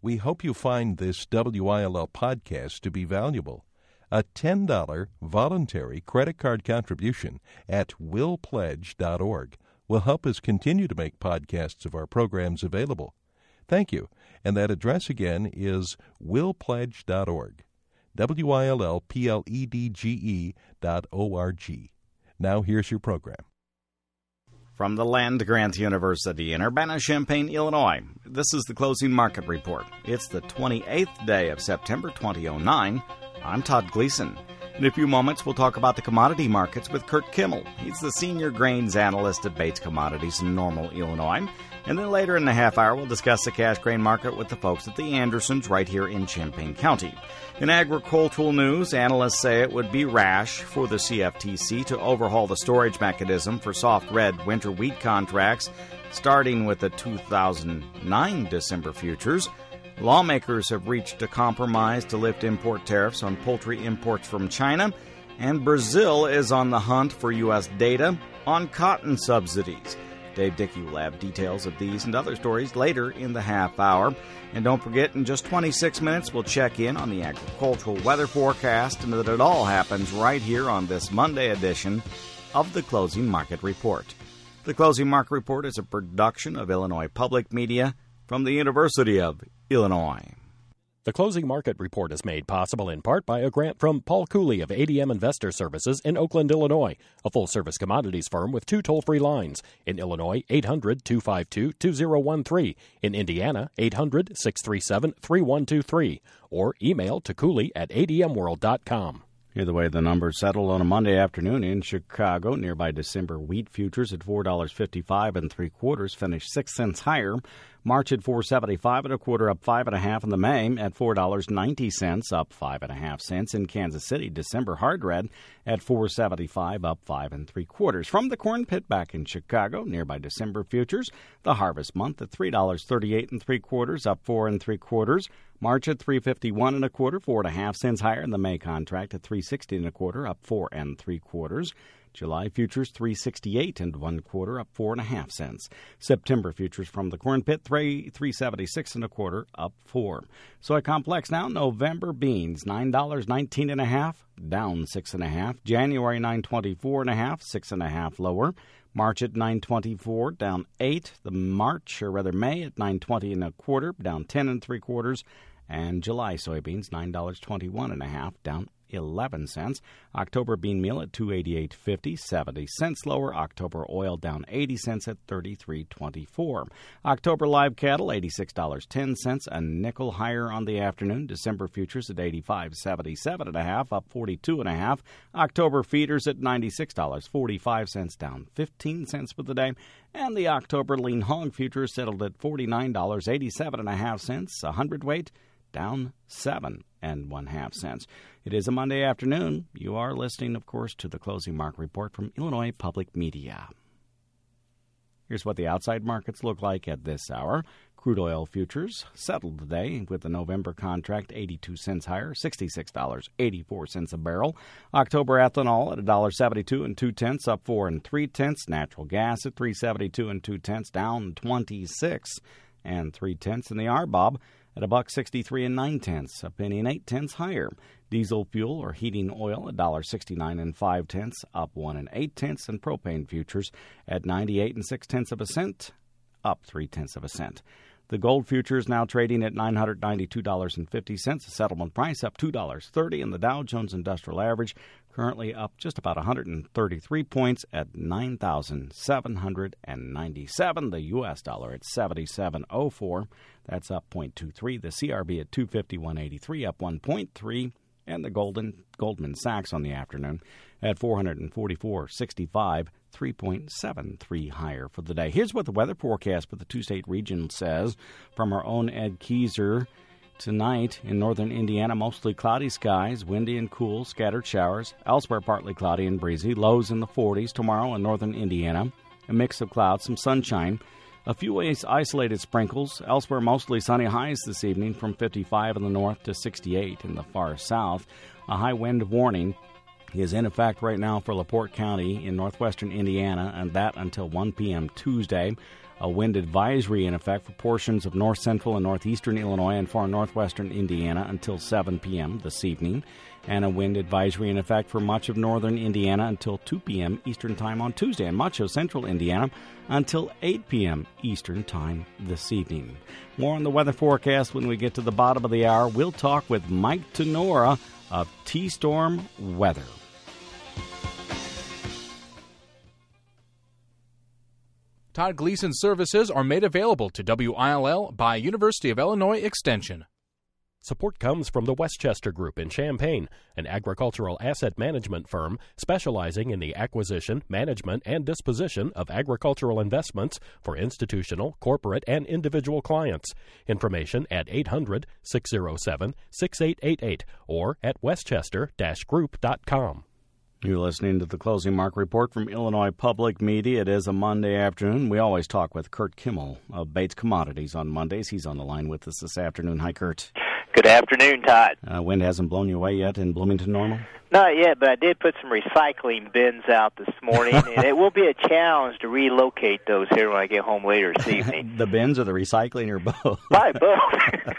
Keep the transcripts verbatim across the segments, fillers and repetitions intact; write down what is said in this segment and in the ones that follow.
We hope you find this W I L L podcast to be valuable. A ten dollars voluntary credit card contribution at will pledge dot org will help us continue to make podcasts of our programs available. Thank you. And that address again is will pledge dot org. W I L L P L E D G E dot O R G. Now here's your program. From the land-grant University in Urbana-Champaign, Illinois, this is the Closing Market Report. It's the twenty-eighth day of September twenty oh nine. I'm Todd Gleason. In a few moments, we'll talk about the commodity markets with Kurt Kimmel. He's the senior grains analyst at Bates Commodities in Normal, Illinois. And then later in the half hour, we'll discuss the cash grain market with the folks at the Andersons right here in Champaign County. In agricultural news, analysts say it would be rash for the C F T C to overhaul the storage mechanism for soft red winter wheat contracts, starting with the two thousand nine December futures. Lawmakers have reached a compromise to lift import tariffs on poultry imports from China, and Brazil is on the hunt for U S data on cotton subsidies. Dave Dickey will have details of these and other stories later in the half hour. And don't forget, in just twenty-six minutes, we'll check in on the agricultural weather forecast, and that it all happens right here on this Monday edition of the Closing Market Report. The Closing Market Report is a production of Illinois Public Media from the University of Illinois. The Closing Market Report is made possible in part by a grant from Paul Cooley of A D M Investor Services in Oakland, Illinois, a full-service commodities firm with two toll-free lines. In Illinois, eight hundred, two five two, two zero one three. In Indiana, eight hundred, six three seven, three one two three. Or email to Cooley at A D M world dot com. Hear the way the numbers settled on a Monday afternoon in Chicago. Nearby December wheat futures at four dollars and fifty-five cents and three quarters finished six cents higher. March at four dollars and seventy-five cents and a quarter, up five and a half, and the May at four dollars and ninety cents, up five and a half cents. In Kansas City, December hard red at four dollars and seventy-five cents, up five and three quarters. From the corn pit back in Chicago, nearby December futures, the harvest month at three dollars and thirty-eight cents and three quarters, up four and three quarters. March at three fifty-one and a quarter, four and a half cents higher, and the May contract at three sixty and a quarter, up four and three quarters. July futures three sixty-eight and one quarter, up four and a half cents. September futures from the corn pit three three seventy-six and a quarter, up four. Soy complex now. November beans nine dollars nineteen and a half, down six and a half. January nine twenty-four and a half, six and a half lower. March at nine twenty-four, down eight. The March, or rather May, at nine twenty and a quarter, down ten and three quarters. And July soybeans nine dollars twenty-one and a half, down eleven cents. October bean meal at two eighty-eight fifty, seventy cents lower. October oil down eighty cents at thirty-three twenty-four. October live cattle eighty-six dollars and ten cents, a nickel higher on the afternoon. December futures at eighty-five seventy-seven and a half, up forty-two and a half. October feeders at ninety-six dollars and forty-five cents, down fifteen cents for the day. And the October lean hog futures settled at forty-nine dollars and eighty-seven and a half cents, a hundredweight down seven and one half cents. It is a Monday afternoon. You are listening, of course, to the Closing Market Report from Illinois Public Media. Here's what the outside markets look like at this hour. Crude oil futures settled today with the November contract eighty-two cents higher, sixty-six dollars and eighty-four cents a barrel. October ethanol at one dollar seventy-two and two tenths, up four and three tenths. Natural gas at three seventy-two and two tenths, down twenty-six and three tenths. And the R B O B at a buck sixty-three and nine tenths, a penny and eight tenths higher. Diesel fuel or heating oil at one sixty-nine and five tenths, up one and eight tenths, and propane futures at ninety-eight and six tenths of a cent, up three tenths of a cent. The gold futures now trading at nine hundred ninety-two dollars and fifty cents, a settlement price up two dollars and thirty cents, and the Dow Jones Industrial Average currently up just about one hundred thirty-three points at nine thousand seven hundred ninety-seven. The U S dollar at seventy-seven oh four. That's up zero point two three. The C R B at two fifty-one eighty-three, up one point three. And the Golden, Goldman Sachs on the afternoon at four forty-four sixty-five, three point seven three higher for the day. Here's what the weather forecast for the two-state region says from our own Ed Keyser. Tonight in northern Indiana, mostly cloudy skies, windy and cool, scattered showers. Elsewhere, partly cloudy and breezy, lows in the forties. Tomorrow in northern Indiana, a mix of clouds, some sunshine. A few isolated sprinkles. Elsewhere, mostly sunny highs this evening from fifty-five in the north to sixty-eight in the far south. A high wind warning is in effect right now for LaPorte County in northwestern Indiana, and that until one p.m. Tuesday. A wind advisory in effect for portions of north central and northeastern Illinois and far northwestern Indiana until seven p.m. this evening, and a wind advisory in effect for much of northern Indiana until two p.m. Eastern Time on Tuesday, and much of central Indiana until eight p.m. Eastern Time this evening. More on the weather forecast when we get to the bottom of the hour. We'll talk with Mike Tenora of T-Storm Weather. Todd Gleason services are made available to W I L L by University of Illinois Extension. Support comes from the Westchester Group in Champaign, an agricultural asset management firm specializing in the acquisition, management, and disposition of agricultural investments for institutional, corporate, and individual clients. Information at eight hundred, six oh seven, six eight eight eight or at westchester dash group dot com. You're listening to the Closing Mark Report from Illinois Public Media. It is a Monday afternoon. We always talk with Kurt Kimmel of Bates Commodities on Mondays. He's on the line with us this afternoon. Hi, Kurt. Good afternoon, Todd. Uh, wind hasn't blown you away yet in Bloomington Normal? Not yet, but I did put some recycling bins out this morning, and it will be a challenge to relocate those here when I get home later this evening. The bins or the recycling or both? Probably both.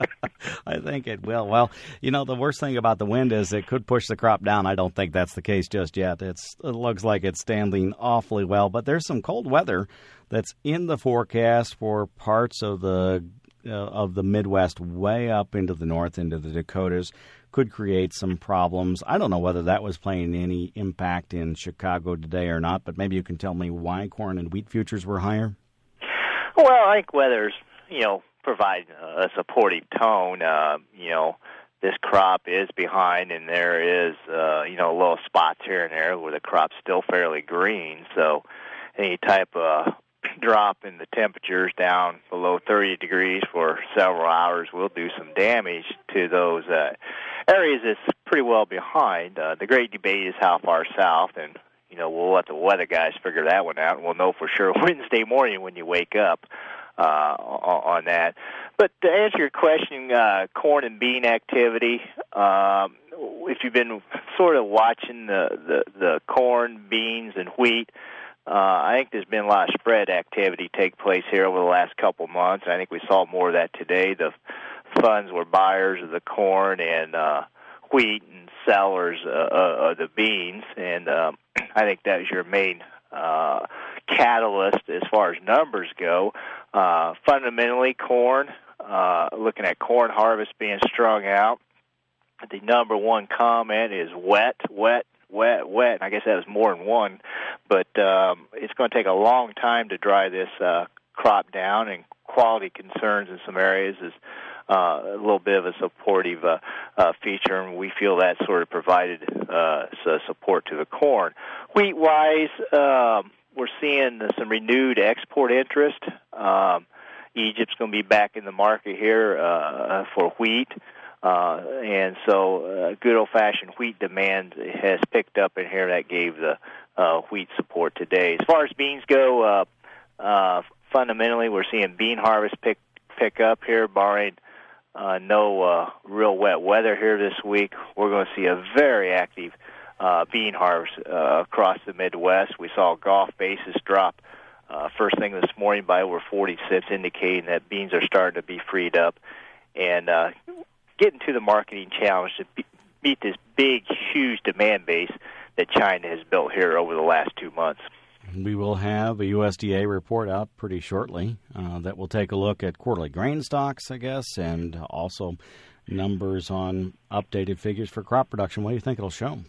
I think it will. Well, you know, the worst thing about the wind is it could push the crop down. I don't think that's the case just yet. It's, it looks like it's standing awfully well, but there's some cold weather that's in the forecast for parts of the uh, of the Midwest way up into the north, into the Dakotas. Could create some problems. I don't know whether that was playing any impact in Chicago today or not, but maybe you can tell me why corn and wheat futures were higher? Well, I think weather's, you know, provide a supportive tone. Uh, you know, this crop is behind, and there is, uh, you know, little spots here and there where the crop's still fairly green. So any type of drop in the temperatures down below thirty degrees for several hours will do some damage to those uh, areas that's pretty well behind. Uh, the great debate is how far south, and, you know, we'll let the weather guys figure that one out, and we'll know for sure Wednesday morning when you wake up. Uh, on that. But to answer your question, uh, corn and bean activity, um, if you've been sort of watching the, the, the corn, beans, and wheat, uh, I think there's been a lot of spread activity take place here over the last couple months. I think we saw more of that today. The funds were buyers of the corn and uh, wheat and sellers uh, of the beans, and um, I think that was your main uh, catalyst as far as numbers go. Uh, fundamentally, corn, uh, looking at corn harvest being strung out, the number one comment is wet, wet, wet, wet. And I guess that was more than one, but um, it's going to take a long time to dry this uh, crop down, and quality concerns in some areas is uh, a little bit of a supportive uh, uh, feature, and we feel that sort of provided uh, support to the corn. Wheat-wise, um, we're seeing some renewed export interest. Um, Egypt's going to be back in the market here uh, for wheat, uh, and so uh, good old-fashioned wheat demand has picked up in here. That gave the uh, wheat support today. As far as beans go, uh, uh, fundamentally we're seeing bean harvest pick pick up here, barring uh, no uh, real wet weather here this week. We're going to see a very active Uh, bean harvest uh, across the Midwest. We saw Gulf basis drop uh, first thing this morning by over forty cents, indicating that beans are starting to be freed up and uh, getting to the marketing challenge to be- meet this big, huge demand base that China has built here over the last two months. We will have a U S D A report out pretty shortly uh, that will take a look at quarterly grain stocks, I guess, and also numbers on updated figures for crop production. What do you think it'll show?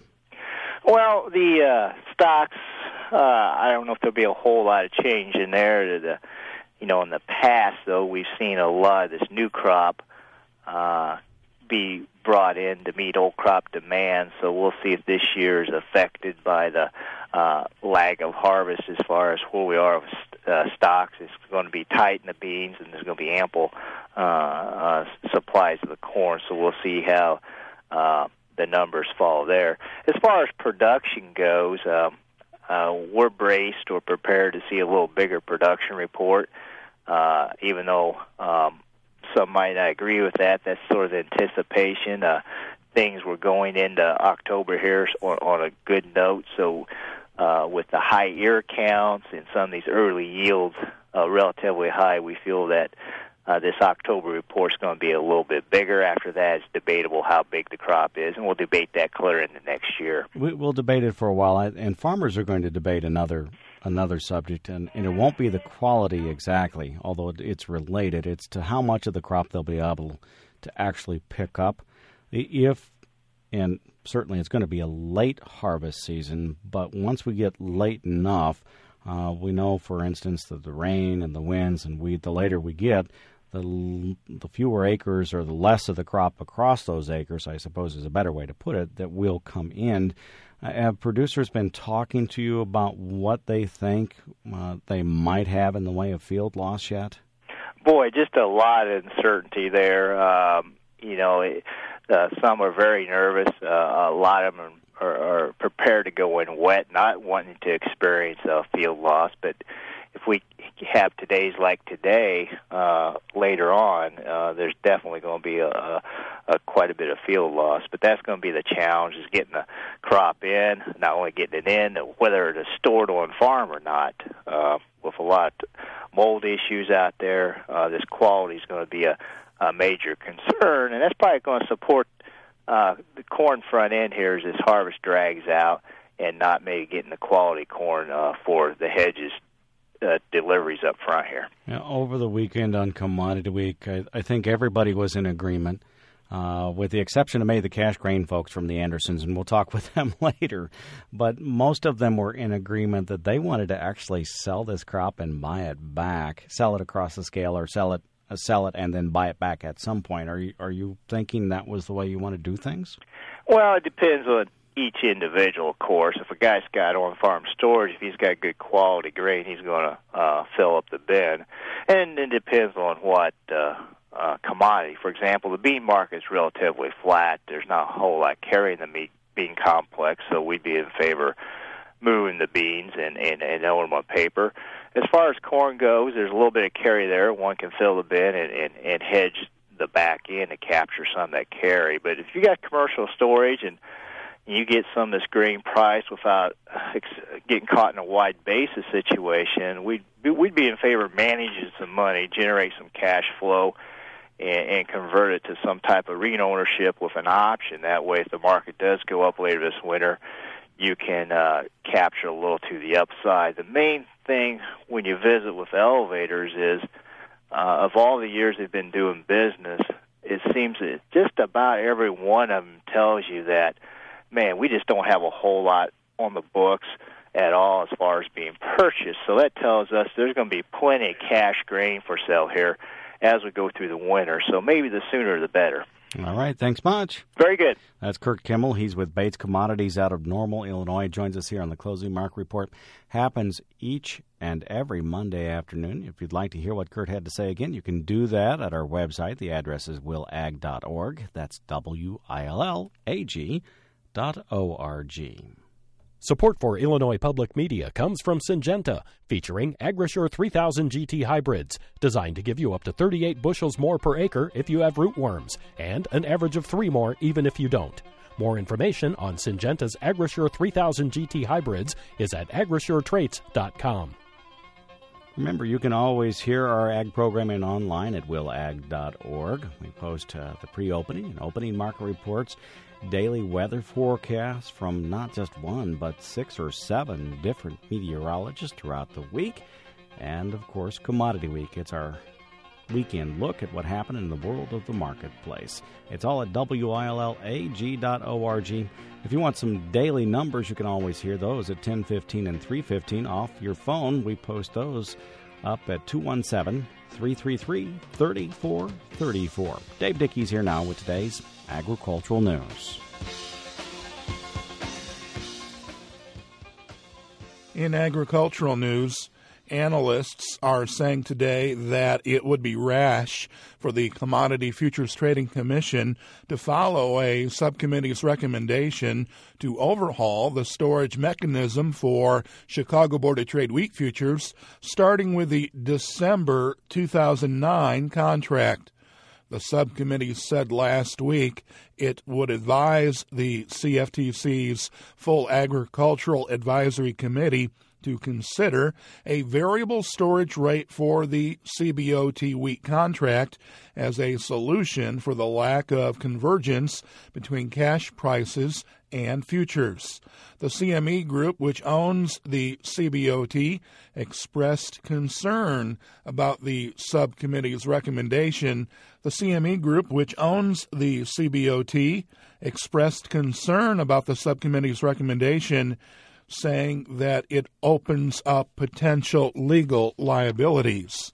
Well, the uh, stocks, uh, I don't know if there'll be a whole lot of change in there. The, you know, in the past, though, we've seen a lot of this new crop uh, be brought in to meet old crop demand. So we'll see if this year is affected by the uh, lag of harvest as far as where we are with uh, stocks. It's going to be tight in the beans, and there's going to be ample uh, uh, supplies of the corn. So we'll see how Uh, the numbers fall there. As far as production goes, um, uh, we're braced or prepared to see a little bigger production report, uh, even though um, some might not agree with that. That's sort of the anticipation. Uh, things were going into October here on, on a good note, so uh, with the high ear counts and some of these early yields uh, relatively high. We feel that uh, this October report is going to be a little bit bigger. After that, it's debatable how big the crop is, and we'll debate that clear into next year. We, we'll debate it for a while, and farmers are going to debate another another subject, and, and it won't be the quality exactly, although it's related. It's to how much of the crop they'll be able to actually pick up. If, and certainly it's going to be a late harvest season, but once we get late enough, uh, we know, for instance, that the rain and the winds and we, the later we get, the the fewer acres or the less of the crop across those acres, I suppose is a better way to put it, that will come in. Uh, have producers been talking to you about what they think uh, they might have in the way of field loss yet? Boy, just a lot of uncertainty there. Um, you know, it, uh, some are very nervous. Uh, a lot of them are, are prepared to go in wet, not wanting to experience uh, field loss. But if we have today's like today, uh, later on, uh, there's definitely going to be a, a, a quite a bit of field loss. But that's going to be the challenge, is getting the crop in, not only getting it in, whether it is stored on farm or not. Uh, with a lot of mold issues out there, uh, this quality is going to be a, a major concern, and that's probably going to support uh, the corn front end here as this harvest drags out and not maybe getting the quality corn uh, for the hedges Uh, deliveries up front here. Now, over the weekend on Commodity Week, I, I think everybody was in agreement, uh, with the exception of maybe the cash grain folks from the Andersons, and we'll talk with them later. But most of them were in agreement that they wanted to actually sell this crop and buy it back, sell it across the scale, or sell it, uh, sell it and then buy it back at some point. Are you are you thinking that was the way you want to do things? Well, it depends on each individual, of course. If a guy's got on-farm storage, if he's got good quality grain, he's going to uh, fill up the bin. And it depends on what uh, uh, commodity. For example, the bean market is relatively flat. There's not a whole lot carrying the meat, bean complex, so we'd be in favor moving the beans and, and, and owning them on paper. As far as corn goes, there's a little bit of carry there. One can fill the bin and, and, and hedge the back end to capture some of that carry. But if you got commercial storage and you get some of this grain price without getting caught in a wide basis situation, we'd, we'd be in favor of managing some money, generate some cash flow, and, and convert it to some type of REIT ownership with an option. That way, if the market does go up later this winter, you can uh, capture a little to the upside. The main thing when you visit with elevators is, uh, of all the years they've been doing business, it seems that just about every one of them tells you that, man, we just don't have a whole lot on the books at all as far as being purchased. So that tells us there's going to be plenty of cash grain for sale here as we go through the winter. So maybe the sooner the better. All right. Thanks much. Very good. That's Kurt Kimmel. He's with Bates Commodities out of Normal, Illinois. Joins us here on the Closing Market Report. Happens each and every Monday afternoon. If you'd like to hear what Kurt had to say again, you can do that at our website. The address is will ag dot org. That's W I L L A G dot O R G. Support for Illinois Public Media comes from Syngenta, featuring AgriSure three thousand G T hybrids, designed to give you up to thirty-eight bushels more per acre if you have rootworms, and an average of three more even if you don't. More information on Syngenta's AgriSure three thousand G T hybrids is at agrisure traits dot com. Remember, you can always hear our ag programming online at will ag dot org. We post uh, the pre-opening and opening market reports, daily weather forecasts from not just one, but six or seven different meteorologists throughout the week. And, of course, Commodity Week. It's our weekend look at what happened in the world of the marketplace. It's all at W I L L A G dot org. If you want some daily numbers, you can always hear those at ten fifteen and three fifteen off your phone. We post those up at two one seven, three three three, three four three four. Dave Dickey's here now with today's agricultural news. In agricultural news, analysts are saying today that it would be rash for the Commodity Futures Trading Commission to follow a subcommittee's recommendation to overhaul the storage mechanism for Chicago Board of Trade wheat futures, starting with the December two thousand nine contract. The subcommittee said last week it would advise the C F T C's full Agricultural Advisory Committee to consider a variable storage rate for the C B O T wheat contract as a solution for the lack of convergence between cash prices and futures. The C M E Group, which owns the C B O T, expressed concern about the subcommittee's recommendation. The C M E Group, which owns the C B O T, expressed concern about the subcommittee's recommendation, saying that it opens up potential legal liabilities.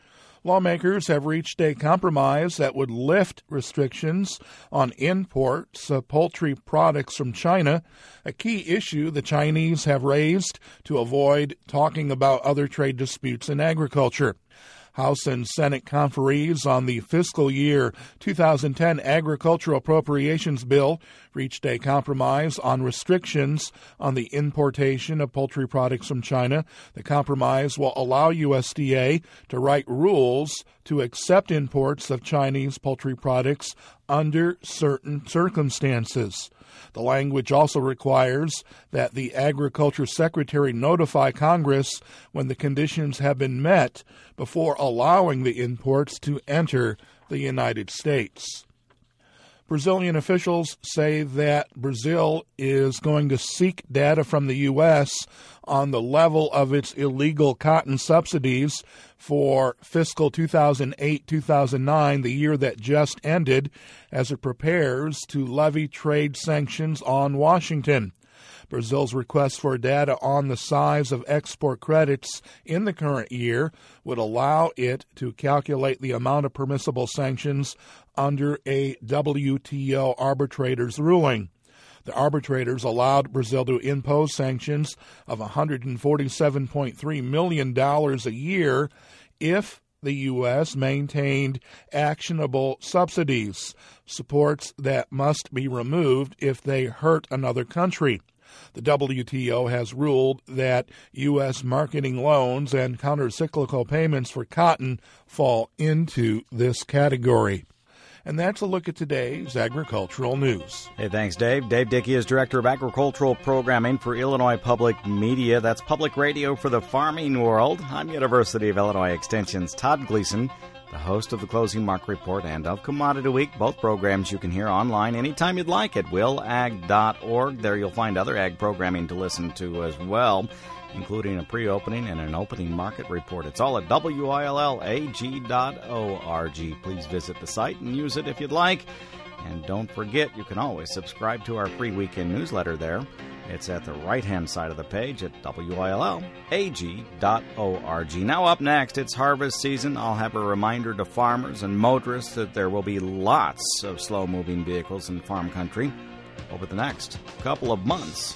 Lawmakers have reached a compromise that would lift restrictions on imports of poultry products from China, a key issue the Chinese have raised to avoid talking about other trade disputes in agriculture. House and Senate conferees on the fiscal year two thousand ten agricultural appropriations bill reached a compromise on restrictions on the importation of poultry products from China. The compromise will allow U S D A to write rules to accept imports of Chinese poultry products under certain circumstances. The language also requires that the Agriculture Secretary notify Congress when the conditions have been met before allowing the imports to enter the United States. Brazilian officials say that Brazil is going to seek data from the U S on the level of its illegal cotton subsidies for fiscal two thousand eight two thousand nine, the year that just ended, as it prepares to levy trade sanctions on Washington. Brazil's request for data on the size of export credits in the current year would allow it to calculate the amount of permissible sanctions under a W T O arbitrator's ruling. The arbitrators allowed Brazil to impose sanctions of one hundred forty-seven point three million dollars a year if the U S maintained actionable subsidies, supports that must be removed if they hurt another country. The W T O has ruled that U S marketing loans and countercyclical payments for cotton fall into this category. And that's a look at today's agricultural news. Hey, thanks, Dave. Dave Dickey is Director of Agricultural Programming for Illinois Public Media. That's public radio for the farming world. I'm University of Illinois Extension's Todd Gleason, the host of the Closing Market Report and of Commodity Week. Both programs you can hear online anytime you'd like at will ag dot org. There you'll find other ag programming to listen to as well, including a pre-opening and an opening market report. It's all at W I L L A G dot org. Please visit the site and use it if you'd like. And don't forget, you can always subscribe to our free weekend newsletter there. It's at the right-hand side of the page at W I L L A G dot org. Now up next, it's harvest season. I'll have a reminder to farmers and motorists that there will be lots of slow-moving vehicles in farm country over the next couple of months.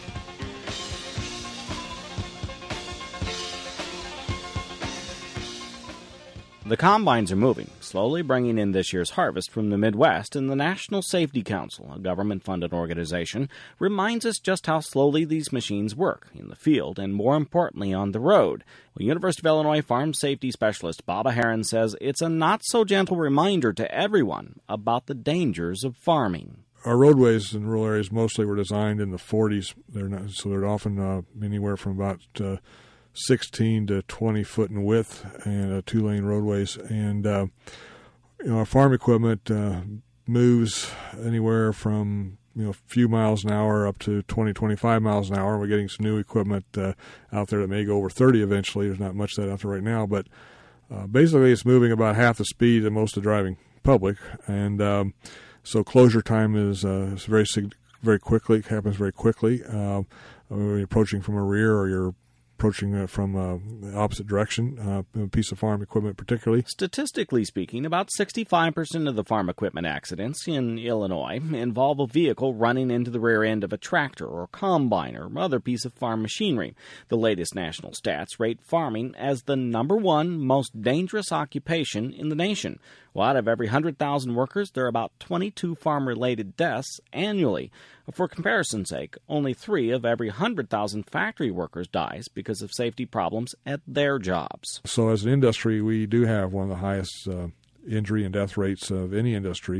The combines are moving, slowly bringing in this year's harvest from the Midwest, and the National Safety Council, a government-funded organization, reminds us just how slowly these machines work in the field and, more importantly, on the road. Well, University of Illinois farm safety specialist Bob Aharon says it's a not-so-gentle reminder to everyone about the dangers of farming. Our roadways in rural areas mostly were designed in the forties. They're not, so they're often uh, anywhere from about Uh, sixteen to twenty foot in width, and uh, two-lane roadways. And uh, you know, our farm equipment uh, moves anywhere from you know a few miles an hour up to twenty, twenty-five miles an hour. We're getting some new equipment uh, out there that may go over thirty eventually. There's not much of that out there right now, but uh, basically it's moving about half the speed of most of the driving public, and um, so closure time is, uh, is very very quickly. It happens very quickly. Uh, when you're approaching from a rear or you're approaching uh, from uh, the opposite direction, uh, a piece of farm equipment particularly. Statistically speaking, about sixty-five percent of the farm equipment accidents in Illinois involve a vehicle running into the rear end of a tractor or combine or other piece of farm machinery. The latest national stats rate farming as the number one most dangerous occupation in the nation. Well, out of every one hundred thousand workers, there are about twenty-two farm-related deaths annually. For comparison's sake, only three of every one hundred thousand factory workers dies because of safety problems at their jobs. So as an industry, we do have one of the highest uh, injury and death rates of any industry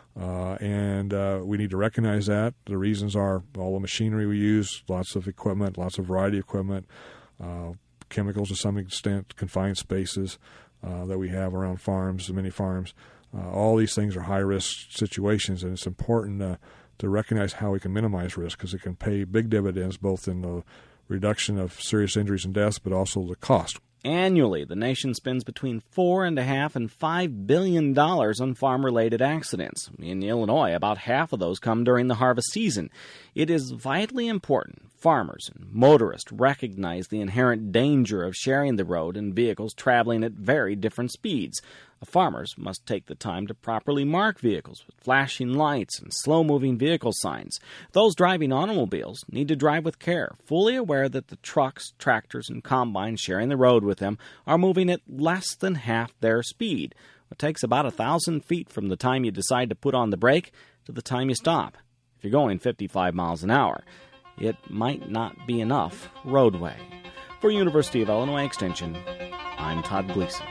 Uh, and uh, we need to recognize that. The reasons are all the machinery we use, lots of equipment, lots of variety of equipment, uh, chemicals to some extent, confined spaces uh, that we have around farms, many farms. Uh, all these things are high-risk situations, and it's important uh, to recognize how we can minimize risk, because it can pay big dividends both in the reduction of serious injuries and deaths, but also the cost. Annually, the nation spends between four and a half and five billion dollars on farm-related accidents. In Illinois, about half of those come during the harvest season. It is vitally important farmers and motorists recognize the inherent danger of sharing the road in vehicles traveling at very different speeds. Farmers must take the time to properly mark vehicles with flashing lights and slow-moving vehicle signs. Those driving automobiles need to drive with care, fully aware that the trucks, tractors, and combines sharing the road with them are moving at less than half their speed. It takes about a thousand feet from the time you decide to put on the brake to the time you stop. If you're going fifty-five miles an hour, it might not be enough roadway. For University of Illinois Extension, I'm Todd Gleason.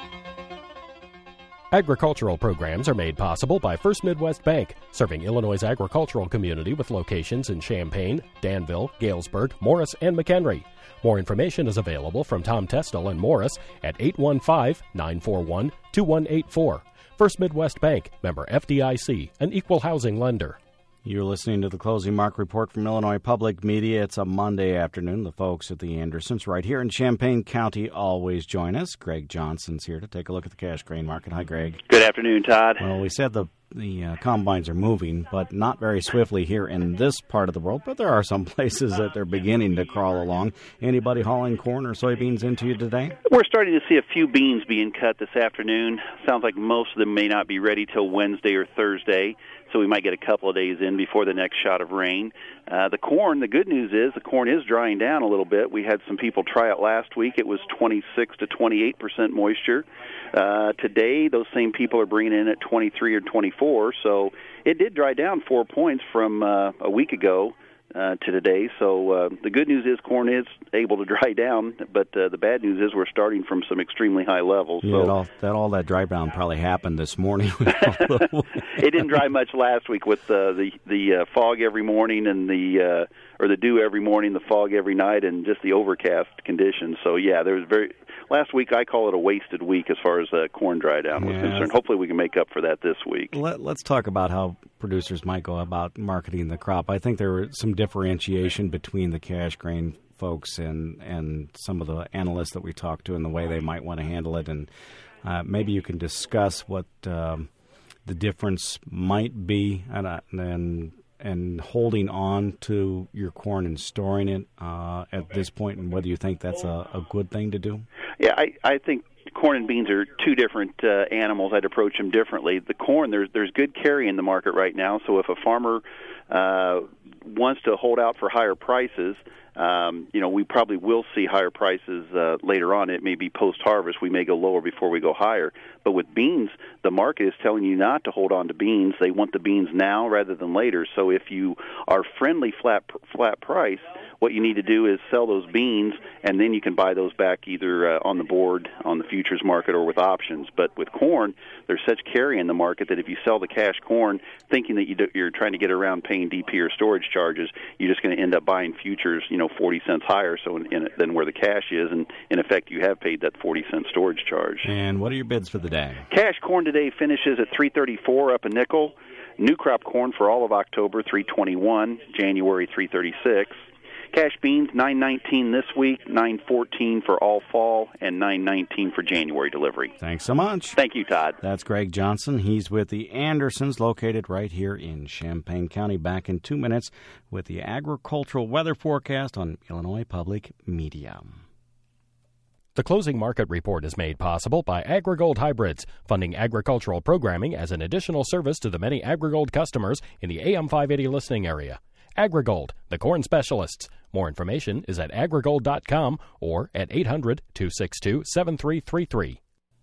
Agricultural programs are made possible by First Midwest Bank, serving Illinois' agricultural community with locations in Champaign, Danville, Galesburg, Morris, and McHenry. More information is available from Tom Testel and Morris at eight one five, nine four one, two one eight four. First Midwest Bank, member F D I C, an equal housing lender. You're listening to the Closing Mark Report from Illinois Public Media. It's a Monday afternoon. The folks at the Andersons right here in Champaign County always join us. Greg Johnson's here to take a look at the cash grain market. Hi, Greg. Good afternoon, Todd. Well, we said the the uh, combines are moving, but not very swiftly here in this part of the world. But there are some places that they're beginning to crawl along. Anybody hauling corn or soybeans into you today? We're starting to see a few beans being cut this afternoon. Sounds like most of them may not be ready till Wednesday or Thursday, so we might get a couple of days in before the next shot of rain. Uh, the corn, the good news is the corn is drying down a little bit. We had some people try it last week. It was twenty-six to twenty-eight percent moisture. Uh, today, those same people are bringing in at twenty-three or twenty-four, so it did dry down four points from uh, a week ago uh, to today. So uh, the good news is corn is able to dry down, but uh, the bad news is we're starting from some extremely high levels. Yeah, so that all that, all that dry down probably happened this morning. It didn't dry much last week with uh, the the uh, fog every morning and the uh, or the dew every morning, the fog every night, and just the overcast conditions. So yeah, there was very. Last week, I call it a wasted week as far as uh, corn dry down was yeah. concerned. Hopefully we can make up for that this week. Let, let's talk about how producers might go about marketing the crop. I think there was some differentiation between the cash grain folks and, and some of the analysts that we talked to and the way they might want to handle it. And uh, maybe you can discuss what um, the difference might be and, uh, and and holding on to your corn and storing it uh, at this point, and whether you think that's a, a good thing to do? Yeah, I, I think corn and beans are two different uh, animals. I'd approach them differently. The corn, there's there's good carry in the market right now, so if a farmer uh, wants to hold out for higher prices, Um, you know, we probably will see higher prices uh, later on. It may be post-harvest. We may go lower before we go higher. But with beans, the market is telling you not to hold on to beans. They want the beans now rather than later. So if you are friendly flat flat price, what you need to do is sell those beans, and then you can buy those back either uh, on the board, on the futures market, or with options. But with corn, there's such carry in the market that if you sell the cash corn thinking that you do, you're trying to get around paying D P or storage charges, you're just going to end up buying futures, you know, forty cents higher so in, in, than where the cash is, and in effect you have paid that forty cent storage charge. And what are your bids for the day? Cash corn today finishes at three thirty-four, up a nickel. New crop corn for all of October, three twenty-one. January, three thirty-six. Cash beans, nine nineteen this week, nine fourteen for all fall, and nine nineteen for January delivery. Thanks so much. Thank you, Todd. That's Greg Johnson. He's with the Andersons, located right here in Champaign County. Back in two minutes with the agricultural weather forecast on Illinois Public Media. The Closing Market Report is made possible by AgriGold Hybrids, funding agricultural programming as an additional service to the many AgriGold customers in the A M five eighty listening area. AgriGold, the corn specialists. More information is at agrigold dot com or at eight hundred, two six two, seven three three three.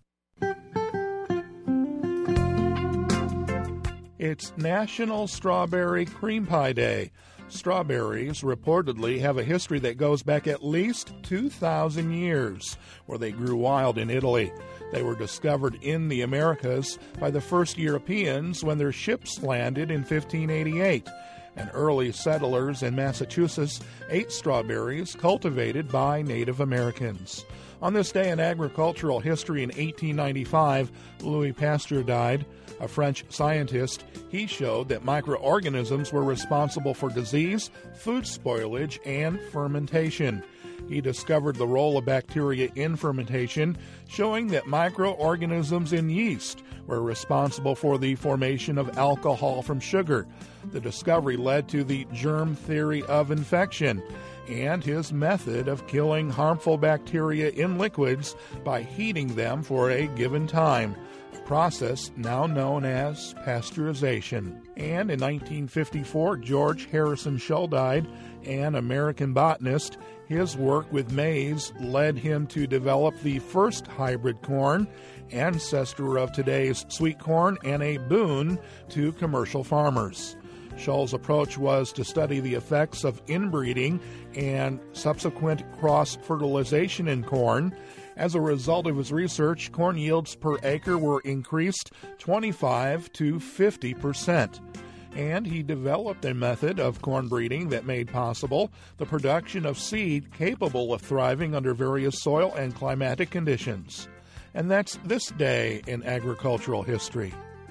It's National Strawberry Cream Pie Day. Strawberries reportedly have a history that goes back at least two thousand years, where they grew wild in Italy. They were discovered in the Americas by the first Europeans when their ships landed in fifteen eighty-eight, and early settlers in Massachusetts ate strawberries cultivated by Native Americans. On this day in agricultural history in eighteen ninety-five, Louis Pasteur died. A French scientist, he showed that microorganisms were responsible for disease, food spoilage, and fermentation. He discovered the role of bacteria in fermentation, showing that microorganisms in yeast were responsible for the formation of alcohol from sugar. The discovery led to the germ theory of infection and his method of killing harmful bacteria in liquids by heating them for a given time, a process now known as pasteurization. And in nineteen fifty-four, George Harrison Shull died, an American botanist. His work with maize led him to develop the first hybrid corn, ancestor of today's sweet corn, and a boon to commercial farmers. Shull's approach was to study the effects of inbreeding and subsequent cross-fertilization in corn. As a result of his research, corn yields per acre were increased twenty-five to fifty percent. And he developed a method of corn breeding that made possible the production of seed capable of thriving under various soil and climatic conditions. And that's this day in agricultural history.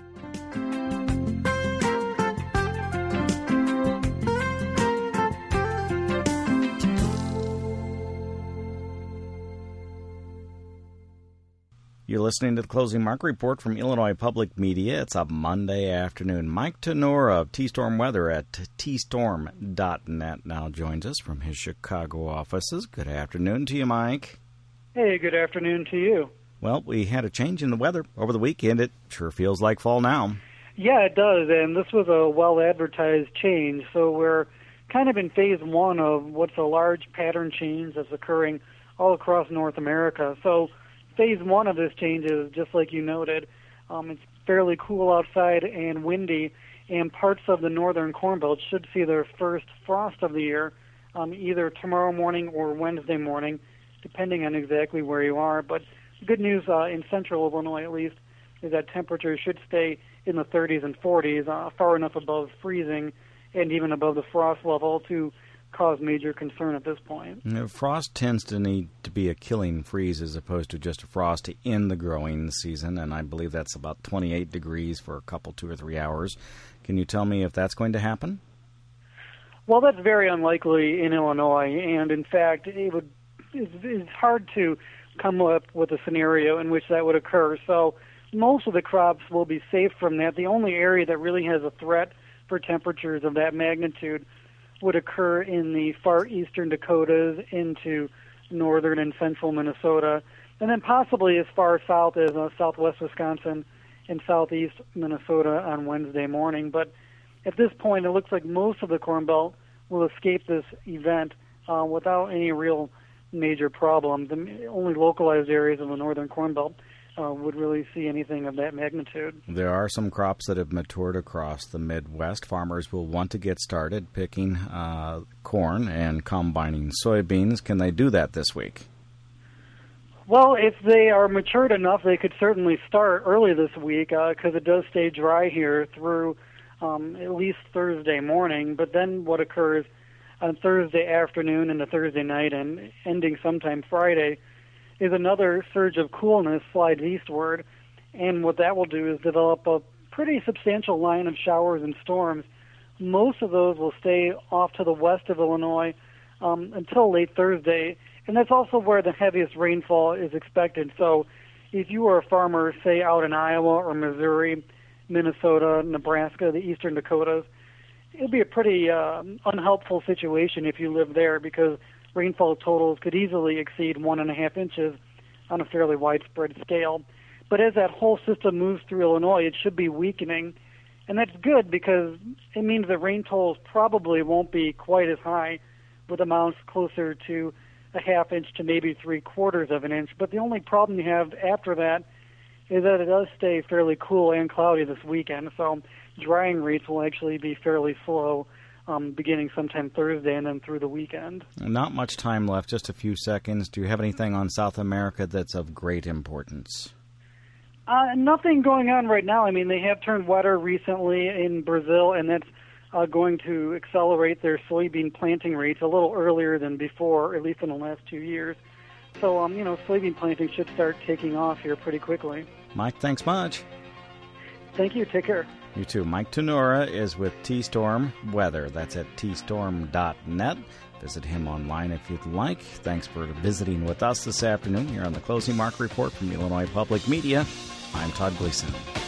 You're listening to the Closing Market Report from Illinois Public Media. It's a Monday afternoon. Mike Tenora of T-Storm Weather at T storm dot net now joins us from his Chicago offices. Good afternoon to you, Mike. Hey, good afternoon to you. Well, we had a change in the weather over the weekend. It sure feels like fall now. Yeah, it does, and this was a well-advertised change. So we're kind of in phase one of what's a large pattern change that's occurring all across North America. So phase one of this change is, just like you noted, um, it's fairly cool outside and windy, and parts of the northern Corn Belt should see their first frost of the year um, either tomorrow morning or Wednesday morning, depending on exactly where you are. But the good news uh, in central Illinois, at least, is that temperatures should stay in the thirties and forties, uh, far enough above freezing and even above the frost level to cause major concern at this point. You know, frost tends to need to be a killing freeze as opposed to just a frost to end the growing season, and I believe that's about twenty-eight degrees for a couple, two or three hours. Can you tell me if that's going to happen? Well, that's very unlikely in Illinois, and in fact, it would it's, it's hard to come up with a scenario in which that would occur. So most of the crops will be safe from that. The only area that really has a threat for temperatures of that magnitude would occur in the far eastern Dakotas into northern and central Minnesota, and then possibly as far south as uh, southwest Wisconsin and southeast Minnesota on Wednesday morning. But at this point, it looks like most of the Corn Belt will escape this event uh, without any real major problem. The only localized areas of the northern Corn Belt Uh, would really see anything of that magnitude. There are some crops that have matured across the Midwest. Farmers will want to get started picking uh, corn and combining soybeans. Can they do that this week? Well, if they are matured enough, they could certainly start early this week because uh, it does stay dry here through um, at least Thursday morning. But then what occurs on Thursday afternoon into Thursday night and ending sometime Friday is another surge of coolness slides eastward, and what that will do is develop a pretty substantial line of showers and storms. Most of those will stay off to the west of Illinois um, until late Thursday, and that's also where the heaviest rainfall is expected. So if you are a farmer, say, out in Iowa or Missouri, Minnesota, Nebraska, the eastern Dakotas, it'll be a pretty uh, unhelpful situation if you live there because rainfall totals could easily exceed one and a half inches on a fairly widespread scale. But as that whole system moves through Illinois, it should be weakening, and that's good because it means the rain totals probably won't be quite as high, with amounts closer to a half inch to maybe three quarters of an inch. But the only problem you have after that is that it does stay fairly cool and cloudy this weekend, so drying rates will actually be fairly slow Um, beginning sometime Thursday and then through the weekend. Not much time left, just a few seconds. Do you have anything on South America that's of great importance? Uh, nothing going on right now. I mean, they have turned wetter recently in Brazil, and that's uh, going to accelerate their soybean planting rates a little earlier than before, at least in the last two years. So, um, you know, soybean planting should start taking off here pretty quickly. Mike, thanks much. Thank you. Take care. You too. Mike Tenura is with T-Storm Weather. That's at T storm dot net. Visit him online if you'd like. Thanks for visiting with us this afternoon here on the Closing Market Report from Illinois Public Media. I'm Todd Gleason.